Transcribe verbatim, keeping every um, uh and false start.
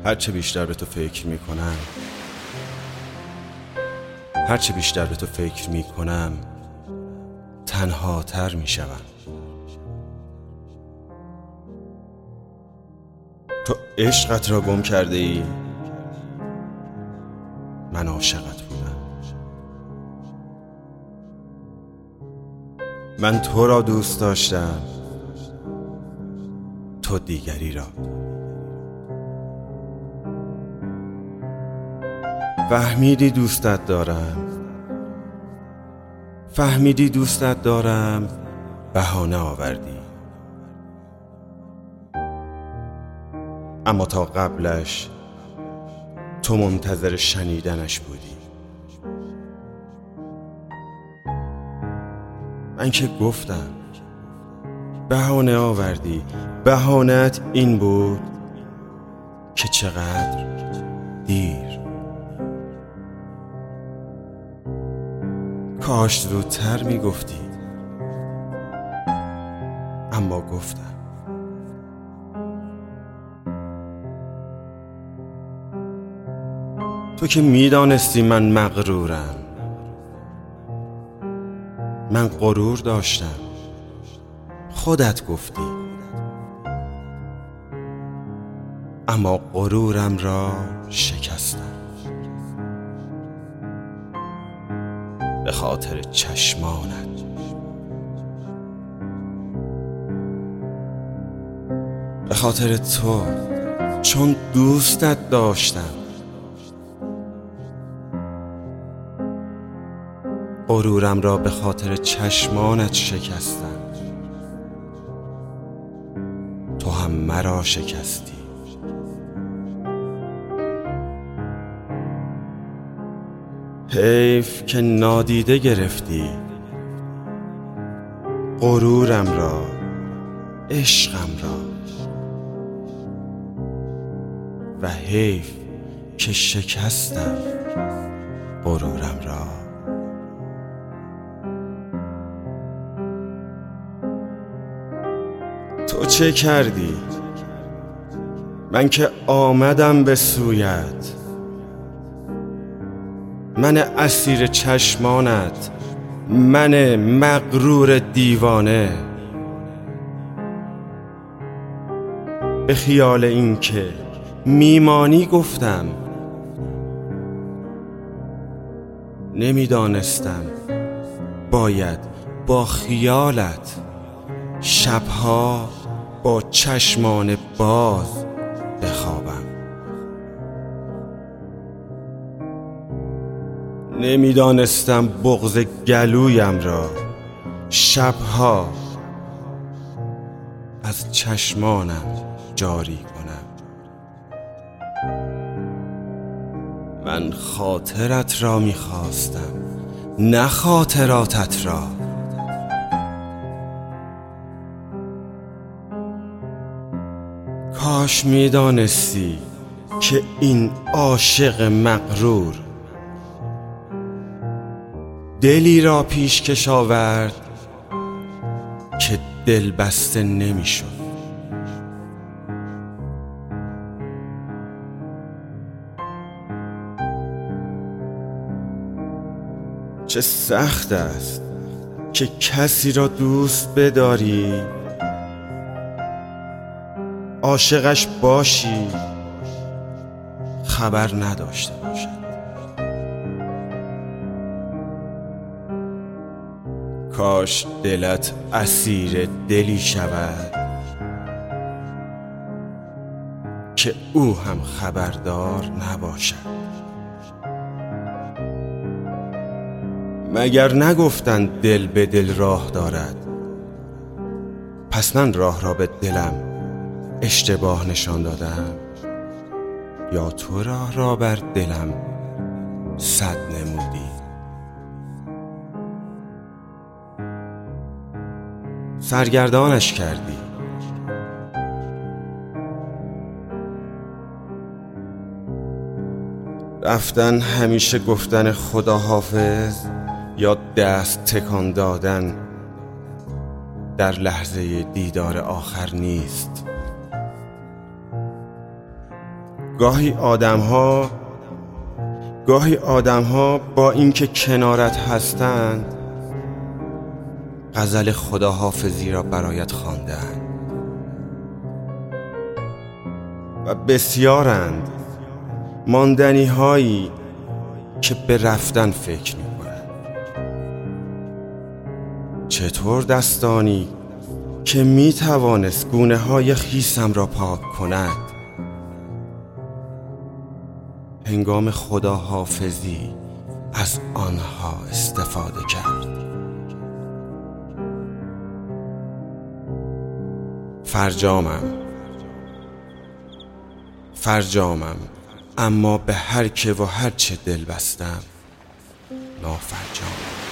هرچه بیشتر به تو فکر میکنم هرچه بیشتر به تو فکر میکنم تنها تر میشوم. تو عشقت را گم کرده ای، من عاشقت بودم. من تو را دوست داشتم، تو دیگری را. فهمیدی دوستت دارم، فهمیدی دوستت دارم، بهانه آوردی. اما تا قبلش تو منتظر شنیدنش بودی. من که گفتم بهانه آوردی. بهانه‌ات این بود که چقدر دیر. کاش زودتر میگفتی، اما گفتم. تو که میدانستی من مغرورم، من غرور داشتم، خودت گفتی. اما غرورم را شکستم به خاطر چشمانت، به خاطر تو، چون دوستت داشتم. غرورم را به خاطر چشمانت شکستم. تو هم مرا شکستی. حیف که نادیده گرفتی غرورم را، عشقم را، و حیف که شکستم غرورم را. تو چه کردی؟ من که آمدم به سویت، من اسیر چشمانت، من مغرور دیوانه، به خیال این که میمانی گفتم. نمیدانستم باید با خیالت شبها با چشمان باز بخوابم. نمیدانستم بغض گلویم را شبها از چشمانم جاری کنم. من خاطرت را میخواستم، نه خاطراتت را. کاش میدانستی که این عاشق مغرور دلی را پیشکش آورد که دل بسته نمیشد. چه سخت است که کسی را دوست بداری، عاشقش باشی، خبر نداشته باشد. کاش دلت اسیر دلی شود که او هم خبردار نباشد. مگر نگفتند دل به دل راه دارد؟ پس من راه را به دلم اشتباه نشان دادم، یا تو راه را بر دلم سد نمودی؟ سرگردانش کردی. رفتن همیشه گفتن خدا حافظ، یا دست تکان دادن در لحظه دیدار آخر نیست. گاهی آدم ها گاهی آدم ها با اینکه کنارت هستند غزل خداحافظی را برایت خواندند و بسیارند ماندنی هایی که به رفتن فکر می کنند. چطور دستانی که می توانست گونه های خیسم را پاک کند هنگام خداحافظی از آنها استفاده کرد. فرجامم فرجامم اما به هر که و هر چه دل بستم نافرجامم.